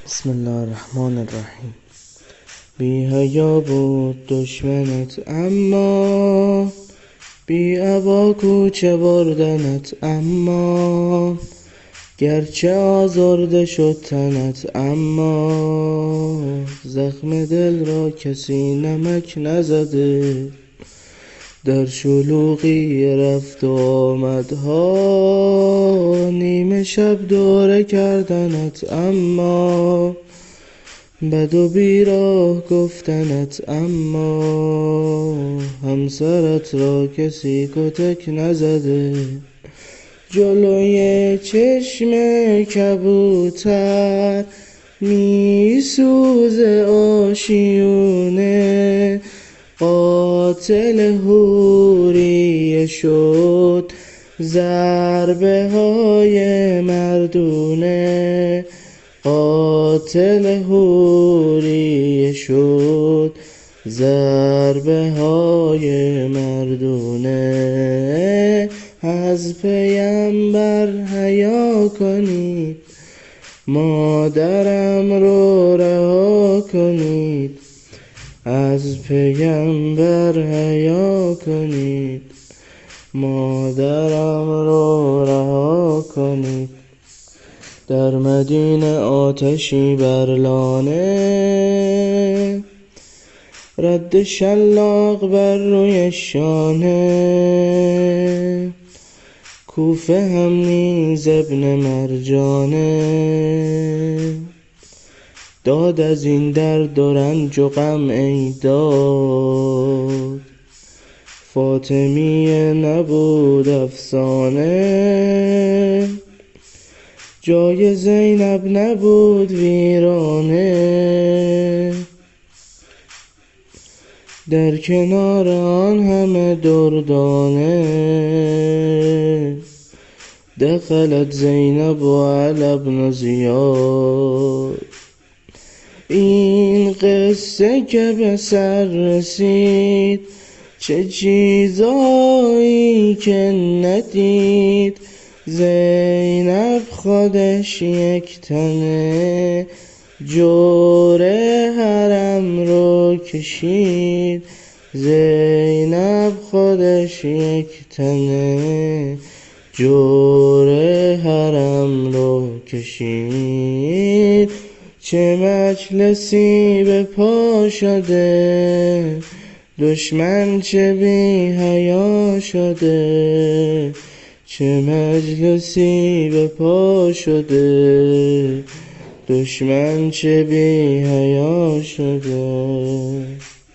بسم الله الرحمن الرحیم. بی حیا بود دشمنت اما بی ابا کوچه بردنت، اما گرچه آزرده شد تنت، اما زخم دل را کسی نمک نزده. در شلوغی رفت و آمدها نیمه شب دوره کردنت، اما بد و بیراه گفتنت، اما همسرت را کسی کتک نزده. جلوی چشم کبوتر میسوزه آشیونه، قاتل حوریه شد ضربه های مردونه، قاتل حوریه شد ضربه های مردونه. از پیامبر حیا کنید، مادرم رو رها کنید. از پیامبر حیا کنید، مادرم رو رها کنید. در مدینه آتشی بر لانه، رد شلاق بر روی شانه. کوفه هم نیز ابن مرجانه، داد از این درد و رنج و غم ای داد. فاطمیه نبود افسانه، جای زینب نبود ویرانه. در کنار آن همه دردانه، دخلت زینب و علی ابن زیاد. این قصه که به سر رسید، چه چیزایی که ندید. زینب خودش یک تنه جور حرم رو کشید. زینب خودش یک تنه جور حرم رو کشید. چه مجلسی به پا شده، دشمن چه بی حیا شده. چه مجلسی به پا شده، دشمن چه بی حیا شده.